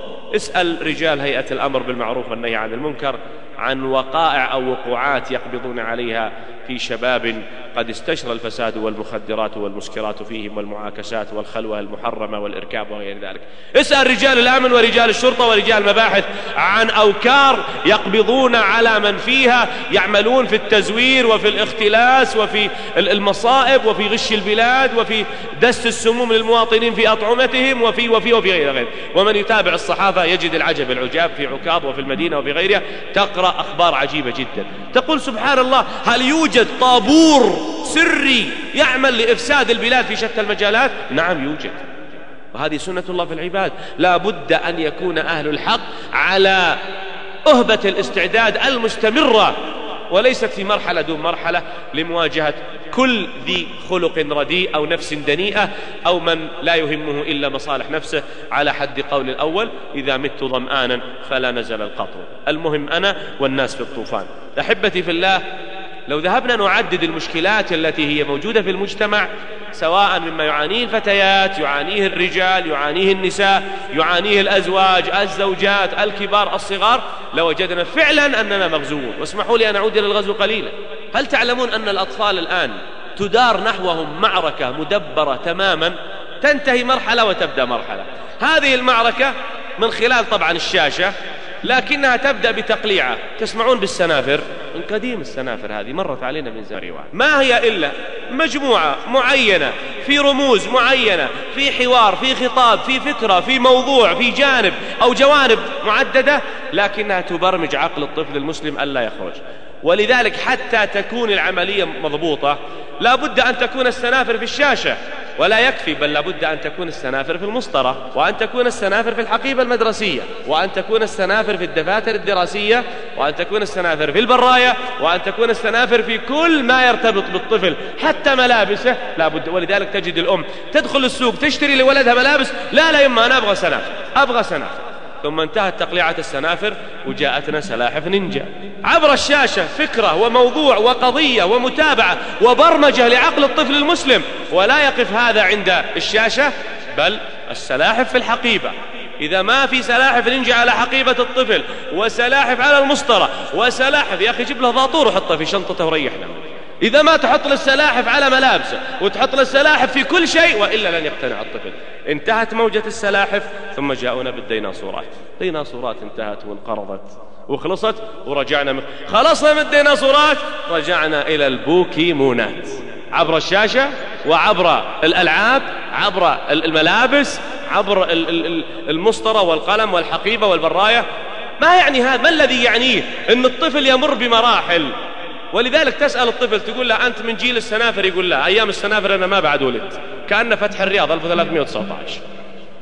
اسأل رجال هيئة الأمر بالمعروف والنهي عن المنكر عن وقائع أو وقوعات يقبضون عليها في شباب قد استشرى الفساد والمخدرات والمسكرات فيهم، والمعاكسات والخلوة المحرمة والإركاب وغير ذلك. اسأل رجال الأمن ورجال الشرطة ورجال المباحث عن أوكار يقبضون على من فيها يعملون في التزوير وفي الاختلاس وفي المصائب وفي غش البلاد وفي دس السموم للمواطنين في أطعمتهم وفي وفي وفي غير غير. ومن يتابع الصحافة يجد العجب العجاب في عكاظ وفي المدينة وفي غيرها، تقرأ أخبار عجيبة جدا تقول سبحان الله، هل يوجد طابور سري يعمل لإفساد البلاد في شتى المجالات؟ نعم يوجد، وهذه سنة الله في العباد. لا بد أن يكون أهل الحق على أهبة الاستعداد المستمرة، وليست في مرحلة دون مرحلة، لمواجهة كل ذي خلق رديء أو نفس دنيئة أو من لا يهمه إلا مصالح نفسه، على حد قول الأول: إذا مت ظمآنا فلا نزل القطر. المهم أنا والناس في الطوفان. أحبتي في الله، لو ذهبنا نعدد المشكلات التي هي موجودة في المجتمع، سواء مما يعانيه الفتيات، يعانيه الرجال، يعانيه النساء، يعانيه الأزواج، الزوجات، الكبار، الصغار، لوجدنا فعلا أننا مغزوون. واسمحوا لي أن أعود إلى الغزو قليلا. هل تعلمون أن الأطفال الآن تدار نحوهم معركة مدبرة تماما، تنتهي مرحلة وتبدأ مرحلة؟ هذه المعركة من خلال طبعا الشاشة، لكنها تبدأ بتقليعة. تسمعون بالسنافر، من قديم السنافر هذه مرت علينا من زمان، ما هي إلا مجموعة معينة في رموز معينة، في حوار، في خطاب، في فكرة، في موضوع، في جانب أو جوانب معددة، لكنها تبرمج عقل الطفل المسلم ألا يخرج. ولذلك حتى تكون العملية مضبوطة لا بد أن تكون السنافر في الشاشة، ولا يكفي، بل لا بد أن تكون السنافر في المسطرة، وأن تكون السنافر في الحقيبة المدرسية، وأن تكون السنافر في الدفاتر الدراسية، وأن تكون السنافر في البراية، وأن تكون السنافر في كل ما يرتبط بالطفل، حتى ملابسه لا بد. ولذلك تجد الأم تدخل السوق تشتري لولدها ملابس، لا لا يما أنا أبغى سنافر، أبغى سنافر. ثم انتهت تقليعة السنافر وجاءتنا سلاحف نينجا عبر الشاشة، فكرة وموضوع وقضية ومتابعة وبرمجة لعقل الطفل المسلم. ولا يقف هذا عند الشاشة، بل السلاحف في الحقيبة. إذا ما في سلاحف نينجا على حقيبة الطفل، وسلاحف على المسطرة، وسلاحف، يا أخي جيب له ضاطور وحطه في شنطته وريحنا. إذا ما تحط للسلاحف على ملابسه وتحط للسلاحف في كل شيء، وإلا لن يقتنع الطفل. انتهت موجة السلاحف، ثم جاءونا بالديناصورات. ديناصورات انتهت وانقرضت وخلصت، ورجعنا من خلصنا من الديناصورات، رجعنا إلى البوكيمونات عبر الشاشة وعبر الألعاب، عبر الملابس، عبر المسطرة والقلم والحقيبة والبراية. ما يعني هذا؟ ما الذي يعنيه؟ أن الطفل يمر بمراحل. ولذلك تسأل الطفل تقول له أنت من جيل السنافر؟ يقول لا، أيام السنافر أنا ما بعد ولدت. كأن فتح الرياض ألف وثلاثمائة وتسعة عشر.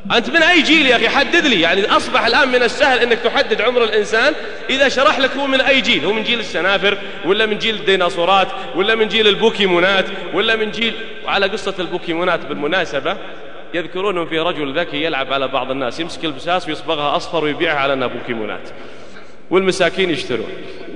أنت من أي جيل يا أخي؟ حدد لي. يعني أصبح الآن من السهل أنك تحدد عمر الإنسان إذا شرح لك هو من أي جيل. هو من جيل السنافر، ولا من جيل الديناصورات، ولا من جيل البوكيمونات، ولا من جيل... وعلى قصة البوكيمونات بالمناسبة، يذكرون في رجل ذكي يلعب على بعض الناس، يمسك البساس ويصبغها أصفر ويبيعها على أنها بوكيمونات، والمساكين يشترون.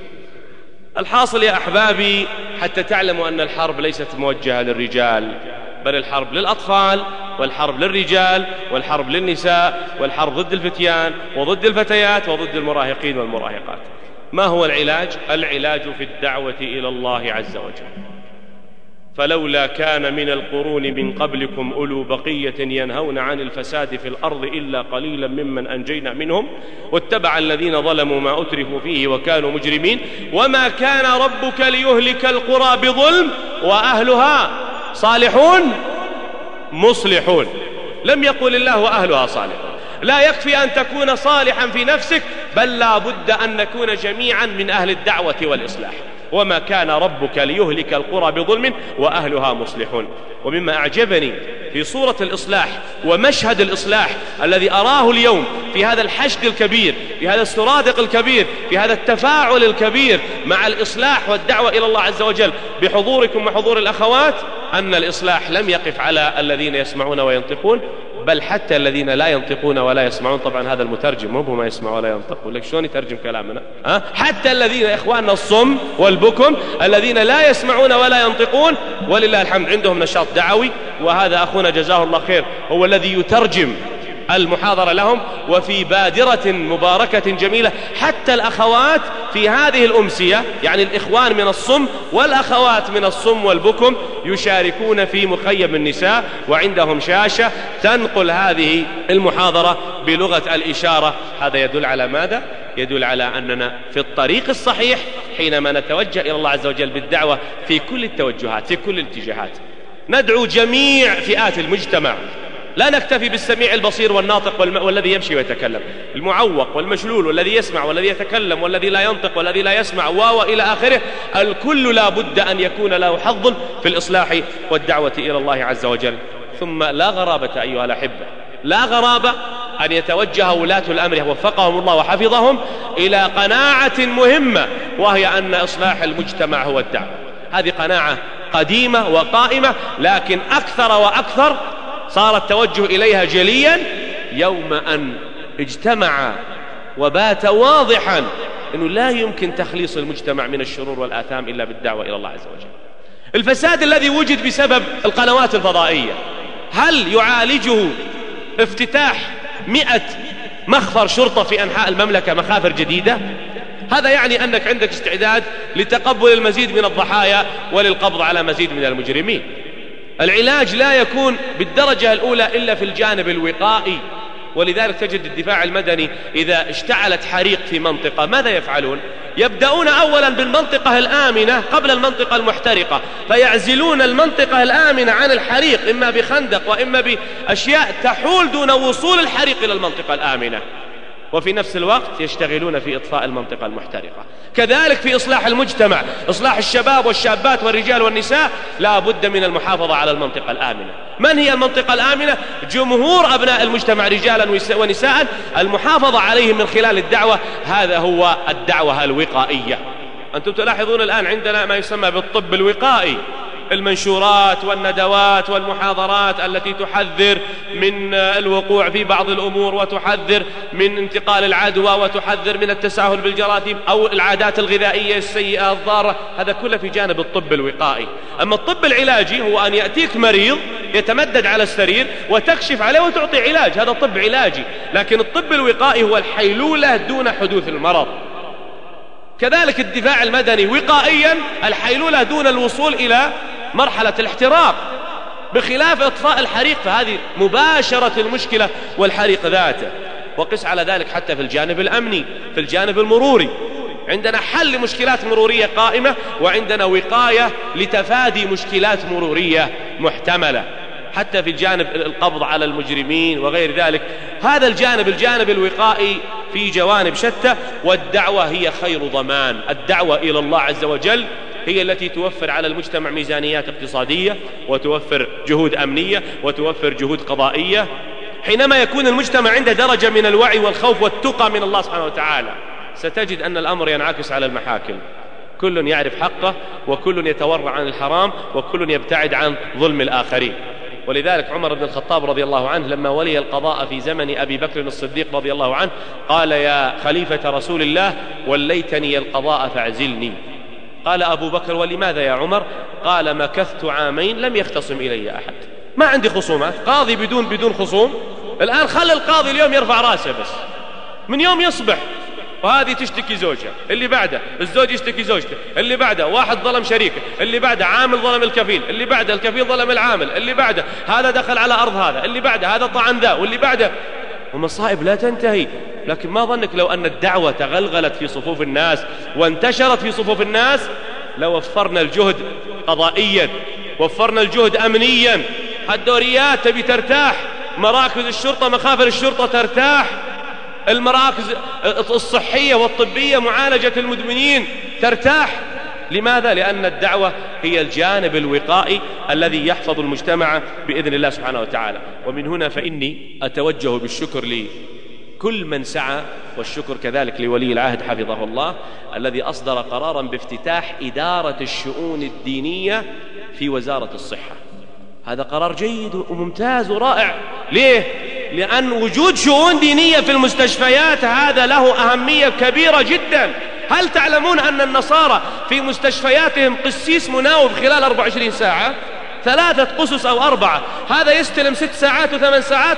الحاصل يا أحبابي، حتى تعلموا أن الحرب ليست موجهة للرجال، بل الحرب للأطفال، والحرب للرجال، والحرب للنساء، والحرب ضد الفتيان وضد الفتيات وضد المراهقين والمراهقات. ما هو العلاج؟ العلاج في الدعوة إلى الله عز وجل. فلولا كان من القرون من قبلكم أولو بقية ينهون عن الفساد في الأرض إلا قليلا ممن أنجينا منهم واتبع الذين ظلموا ما أترفوا فيه وكانوا مجرمين وما كان ربك ليهلك القرى بظلم وأهلها صالحون مصلحون. لم يقل الله وأهلها صالحون. لا يكفي أن تكون صالحا في نفسك، بل لا بد أن نكون جميعا من أهل الدعوة والإصلاح. وما كان ربك ليهلك القرى بظلم وأهلها مصلحون. ومما أعجبني في صورة الإصلاح ومشهد الإصلاح الذي أراه اليوم في هذا الحشد الكبير، في هذا السرادق الكبير، في هذا التفاعل الكبير مع الإصلاح والدعوة إلى الله عز وجل بحضوركم وحضور الأخوات، أن الإصلاح لم يقف على الذين يسمعون وينطقون، بل حتى الذين لا ينطقون ولا يسمعون. طبعا هذا المترجم مو ما يسمع ولا ينطق، لك شلون يترجم كلامنا؟ أه؟ حتى الذين إخواننا الصم والبكم الذين لا يسمعون ولا ينطقون، ولله الحمد عندهم نشاط دعوي، وهذا أخونا جزاه الله خير هو الذي يترجم المحاضرة لهم، وفي بادرة مباركة جميلة. حتى الأخوات في هذه الأمسية، يعني الإخوان من الصم والأخوات من الصم والبكم، يشاركون في مخيم النساء، وعندهم شاشة تنقل هذه المحاضرة بلغة الإشارة. هذا يدل على ماذا؟ يدل على أننا في الطريق الصحيح حينما نتوجه إلى الله عز وجل بالدعوة في كل التوجهات، في كل الاتجاهات. ندعو جميع فئات المجتمع، لا نكتفي بالسميع البصير والناطق والم... والذي يمشي ويتكلم، المعوق والمشلول والذي يسمع والذي يتكلم والذي لا ينطق والذي لا يسمع و إلى آخره. الكل لا بد أن يكون له حظ في الإصلاح والدعوة إلى الله عز وجل. ثم لا غرابة أيها الأحبة، لا غرابة أن يتوجه ولاة الأمر وفقهم الله وحفظهم إلى قناعة مهمة، وهي أن إصلاح المجتمع هو الدعوة. هذه قناعة قديمة وقائمة، لكن أكثر وأكثر صار التوجه إليها جليا يوم أن اجتمع وبات واضحا أنه لا يمكن تخليص المجتمع من الشرور والآثام إلا بالدعوة إلى الله عز وجل. الفساد الذي وجد بسبب القنوات الفضائية، هل يعالجه افتتاح مئة مخفر شرطة في أنحاء المملكة، مخافر جديدة؟ هذا يعني أنك عندك استعداد لتقبل المزيد من الضحايا وللقبض على مزيد من المجرمين. العلاج لا يكون بالدرجة الأولى إلا في الجانب الوقائي، ولذلك تجد الدفاع المدني إذا اشتعلت حريق في منطقة ماذا يفعلون؟ يبدأون أولا بالمنطقة الآمنة قبل المنطقة المحترقة، فيعزلون المنطقة الآمنة عن الحريق، إما بخندق وإما بأشياء تحول دون وصول الحريق إلى المنطقة الآمنة، وفي نفس الوقت يشتغلون في إطفاء المنطقة المحترقة. كذلك في إصلاح المجتمع، إصلاح الشباب والشابات والرجال والنساء، لا بد من المحافظة على المنطقة الآمنة. من هي المنطقة الآمنة؟ جمهور أبناء المجتمع رجالا ونساء، المحافظة عليهم من خلال الدعوة. هذا هو الدعوة الوقائية. أنتم تلاحظون الآن عندنا ما يسمى بالطب الوقائي، المنشورات والندوات والمحاضرات التي تحذر من الوقوع في بعض الأمور، وتحذر من انتقال العدوى، وتحذر من التساهل بالجراثيم أو العادات الغذائية السيئة الضارة. هذا كله في جانب الطب الوقائي. أما الطب العلاجي هو أن يأتيك مريض يتمدد على السرير وتكشف عليه وتعطي علاج، هذا طب علاجي. لكن الطب الوقائي هو الحيلولة دون حدوث المرض. كذلك الدفاع المدني وقائيا الحيلولة دون الوصول إلى مرحلة الاحتراق، بخلاف إطفاء الحريق فهذه مباشرة المشكلة والحريق ذاته. وقس على ذلك حتى في الجانب الأمني، في الجانب المروري، عندنا حل لمشكلات مرورية قائمة، وعندنا وقاية لتفادي مشكلات مرورية محتملة، حتى في الجانب القبض على المجرمين وغير ذلك. هذا الجانب الجانب الوقائي في جوانب شتى، والدعوة هي خير ضمان. الدعوة إلى الله عز وجل هي التي توفر على المجتمع ميزانيات اقتصادية، وتوفر جهود أمنية، وتوفر جهود قضائية، حينما يكون المجتمع عنده درجة من الوعي والخوف والتقى من الله سبحانه وتعالى، ستجد أن الأمر ينعكس على المحاكم، كل يعرف حقه، وكل يتورع عن الحرام، وكل يبتعد عن ظلم الآخرين. ولذلك عمر بن الخطاب رضي الله عنه لما ولي القضاء في زمن أبي بكر الصديق رضي الله عنه قال: يا خليفة رسول الله وليتني القضاء فاعزلني. قال أبو بكر: ولماذا يا عمر؟ قال: مكثت عامين لم يختصم إلي أحد، ما عندي خصومات، قاضي بدون بدون خصوم. الآن خلي القاضي اليوم يرفع راسه بس، من يوم يصبح وهذه تشتكي زوجها، اللي بعده الزوج يشتكي زوجته، اللي بعده واحد ظلم شريكه، اللي بعده عامل ظلم الكفيل، اللي بعده الكفيل ظلم العامل، اللي بعده هذا دخل على أرض هذا، اللي بعده هذا طعن ذا، واللي بعده، ومصائب لا تنتهي. لكن ما ظنك لو أن الدعوة تغلغلت في صفوف الناس وانتشرت في صفوف الناس لوفرنا الجهد قضائيا، وفرنا الجهد أمنيا، الدوريات تبي ترتاح، مراكز الشرطة مخافر الشرطة ترتاح، المراكز الصحية والطبية معالجة المدمنين ترتاح. لماذا؟ لأن الدعوة هي الجانب الوقائي الذي يحفظ المجتمع بإذن الله سبحانه وتعالى. ومن هنا فإني أتوجه بالشكر لكل من سعى، والشكر كذلك لولي العهد حفظه الله الذي أصدر قرارا بافتتاح إدارة الشؤون الدينية في وزارة الصحة. هذا قرار جيد وممتاز ورائع. ليه؟ لأن وجود شؤون دينية في المستشفيات هذا له أهمية كبيرة جدا. هل تعلمون أن النصارى في مستشفياتهم قسيس مناوب خلال أربع وعشرين ساعة، ثلاثة قسس أو أربعة، هذا يستلم ست ساعات وثمان ساعات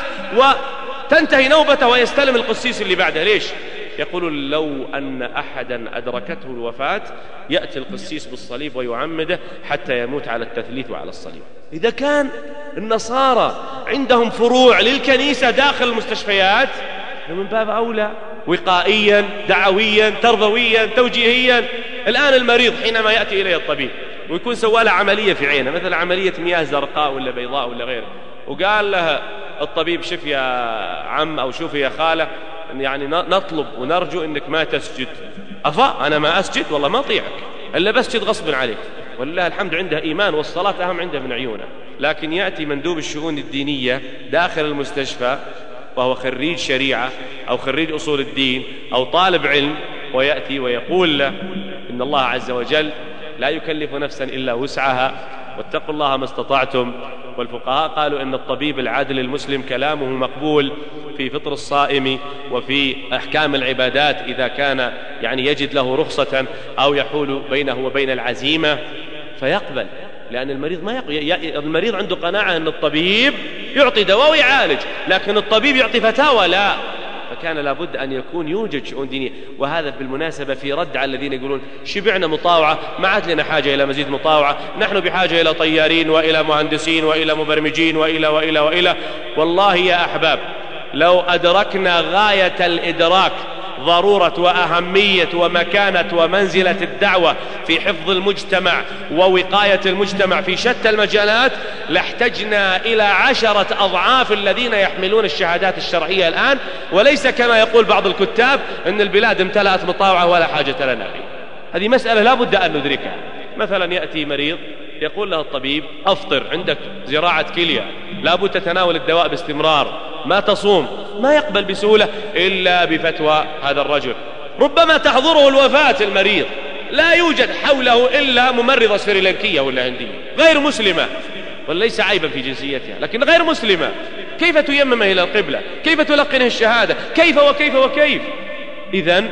وتنتهي نوبته ويستلم القسيس اللي بعده. ليش؟ يقول لو أن أحدا أدركته الوفاة يأتي القسيس بالصليب ويعمده حتى يموت على التثليث وعلى الصليب. إذا كان النصارى عندهم فروع للكنيسة داخل المستشفيات من باب أولى وقائيا دعويا تربويا توجيهيا. الآن المريض حينما يأتي إليه الطبيب ويكون سوى له عملية في عينه، مثل عملية مياه زرقاء ولا بيضاء ولا غيره، وقال له الطبيب: شوف يا عم أو شوف يا خالة، يعني نطلب ونرجو أنك ما تسجد. أفا أنا ما أسجد؟ والله ما أطيعك إلا بسجد غصب عليك. ولله الحمد عنده إيمان والصلاة أهم عنده من عيونه. لكن يأتي مندوب الشؤون الدينية داخل المستشفى وهو خريج شريعة أو خريج أصول الدين أو طالب علم، ويأتي ويقول له إن الله عز وجل لا يكلف نفسا إلا وسعها واتقوا الله ما استطعتم. والفقهاء قالوا إن الطبيب العادل المسلم كلامه مقبول في فطر الصائم وفي أحكام العبادات إذا كان يعني يجد له رخصة أو يحول بينه وبين العزيمة فيقبل، لأن المريض ما يق... المريض عنده قناعة أن الطبيب يعطي دواء ويعالج، لكن الطبيب يعطي فتاوى لا. فكان لابد أن يكون يوجد شؤون دينية. وهذا بالمناسبة في رد على الذين يقولون شبعنا مطاوعة، ما عاد لنا حاجة إلى مزيد مطاوعة، نحن بحاجة إلى طيارين وإلى مهندسين وإلى مبرمجين وإلى وإلى وإلى. والله يا أحباب لو أدركنا غاية الإدراك ضرورة وأهمية ومكانة ومنزلة الدعوة في حفظ المجتمع ووقاية المجتمع في شتى المجالات لاحتجنا إلى عشرة أضعاف الذين يحملون الشهادات الشرعية الآن، وليس كما يقول بعض الكتاب أن البلاد امتلأت مطاوعة ولا حاجة لنا فيه. هذه مسألة لا بد أن ندركها. مثلا يأتي مريض يقول له الطبيب أفطر، عندك زراعة كلية لا بد تتناول الدواء باستمرار، ما تصوم، ما يقبل بسهولة إلا بفتوى هذا الرجل. ربما تحضره الوفاة المريض، لا يوجد حوله إلا ممرضة سريلانكية ولا هندية غير مسلمة، وليس عيبا في جنسيتها لكن غير مسلمة. كيف تيمم إلى القبلة؟ كيف تلقنه الشهادة؟ كيف وكيف وكيف؟ إذن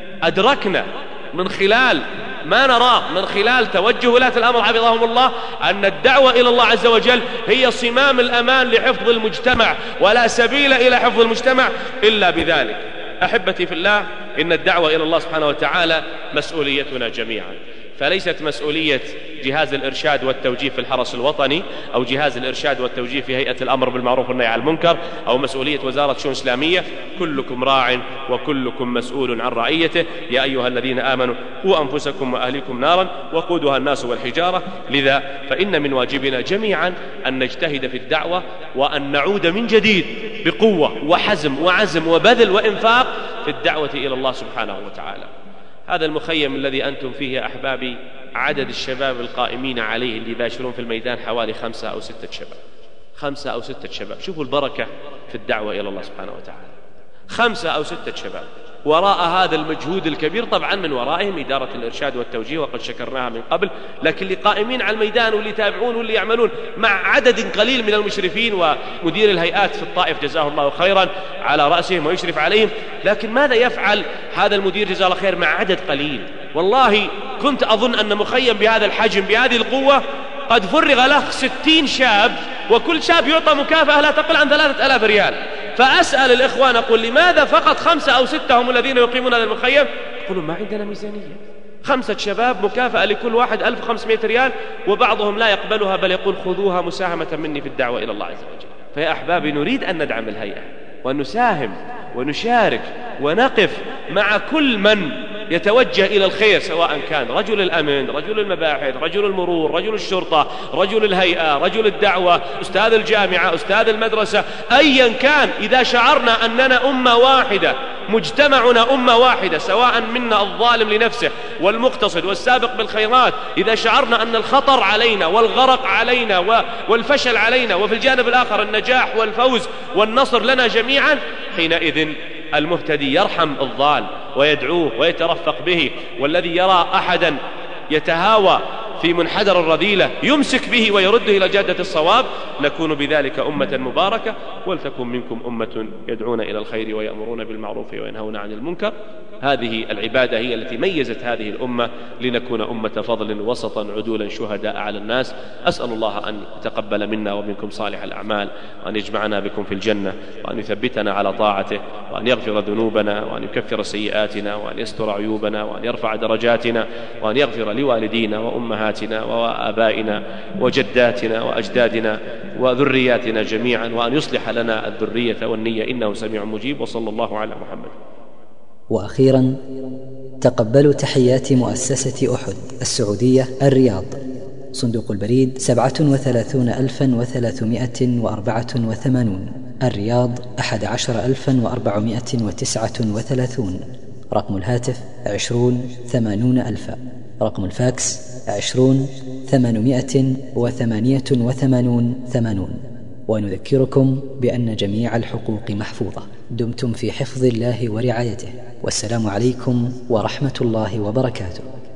أدركنا من خلال ما نراه من خلال توجه ولاة الأمر حفظهم الله أن الدعوة إلى الله عز وجل هي صمام الأمان لحفظ المجتمع، ولا سبيل إلى حفظ المجتمع إلا بذلك. أحبتي في الله، إن الدعوة إلى الله سبحانه وتعالى مسؤوليتنا جميعا، فليست مسؤولية جهاز الإرشاد والتوجيه في الحرس الوطني أو جهاز الإرشاد والتوجيه في هيئة الأمر بالمعروف والنهي عن المنكر أو مسؤولية وزارة شؤون إسلامية. كلكم راع وكلكم مسؤول عن رعيته. يا أيها الذين آمنوا قوا أنفسكم وأهليكم نارا وقودها الناس والحجارة. لذا فإن من واجبنا جميعا أن نجتهد في الدعوة وأن نعود من جديد بقوة وحزم وعزم وبذل وإنفاق في الدعوة إلى الله سبحانه وتعالى. هذا المخيم الذي أنتم فيه يا أحبابي عدد الشباب القائمين عليه اللي يباشرون في الميدان حوالي خمسة أو ستة شباب، خمسة أو ستة شباب. شوفوا البركة في الدعوة إلى الله سبحانه وتعالى. خمسة أو ستة شباب وراء هذا المجهود الكبير، طبعا من ورائهم إدارة الإرشاد والتوجيه وقد شكرناها من قبل، لكن اللي قائمين على الميدان واللي يتابعون واللي يعملون مع عدد قليل من المشرفين ومدير الهيئات في الطائف جزاه الله خيرا على رأسهم ويشرف عليهم. لكن ماذا يفعل هذا المدير جزاه الله خير مع عدد قليل؟ والله كنت أظن أن مخيم بهذا الحجم بهذه القوة قد فرغ له ستين شاب، وكل شاب يعطى مكافأة لا تقل عن ثلاثة ألاف ريال. فأسأل الإخوان أقول لماذا فقط خمسة أو ستة هم الذين يقيمون هذا المخيم؟ يقولون ما عندنا ميزانية، خمسة شباب مكافأة لكل واحد ألف وخمسمائة ريال، وبعضهم لا يقبلها بل يقول خذوها مساهمة مني في الدعوة إلى الله عز وجل. فيا أحبابي نريد أن ندعم الهيئة ونساهم ونشارك ونقف مع كل من يتوجه إلى الخير، سواء كان رجل الأمن، رجل المباحث، رجل المرور، رجل الشرطة، رجل الهيئة، رجل الدعوة، أستاذ الجامعة، أستاذ المدرسة، أيا كان. إذا شعرنا أننا أمة واحدة، مجتمعنا أمة واحدة، سواء منا الظالم لنفسه والمقتصد والسابق بالخيرات، إذا شعرنا أن الخطر علينا والغرق علينا والفشل علينا، وفي الجانب الآخر النجاح والفوز والنصر لنا جميعا، حينئذ المهتدي يرحم الضال ويدعوه ويترفق به، والذي يرى أحدا يتهاوى في منحدر الرذيلة يمسك به ويرده إلى جادة الصواب. نكون بذلك أمة مباركة. ولتكن منكم أمة يدعون إلى الخير ويأمرون بالمعروف وينهون عن المنكر. هذه العبادة هي التي ميزت هذه الأمة لنكون أمة فضل وسطا عدولا شهداء على الناس. أسأل الله أن يتقبل منا ومنكم صالح الأعمال، وأن يجمعنا بكم في الجنة، وأن يثبتنا على طاعته، وأن يغفر ذنوبنا، وأن يكفر سيئاتنا، وأن يستر عيوبنا، وأن يرفع درجاتنا، وأن يغفر لوالدينا وأمهاتنا وآبائنا وجداتنا وأجدادنا وذرياتنا جميعا، وأن يصلح لنا الذرية والنية إنه سميع مجيب. وصلى الله على محمد. وأخيرا تقبلوا تحيات مؤسسة أحد السعودية الرياض، صندوق البريد سبعة وثلاثون ألفا وثلاثمائة وأربعة وثمانون، الرياض أحد عشر ألفا وأربعمائة وتسعة وثلاثون، رقم الهاتف عشرون ثمانون ألفا، رقم الفاكس عشرون ثمانمائة وثمانية وثمانون ثمانون. ونذكركم بأن جميع الحقوق محفوظة. دمتم في حفظ الله ورعايته، والسلام عليكم ورحمة الله وبركاته.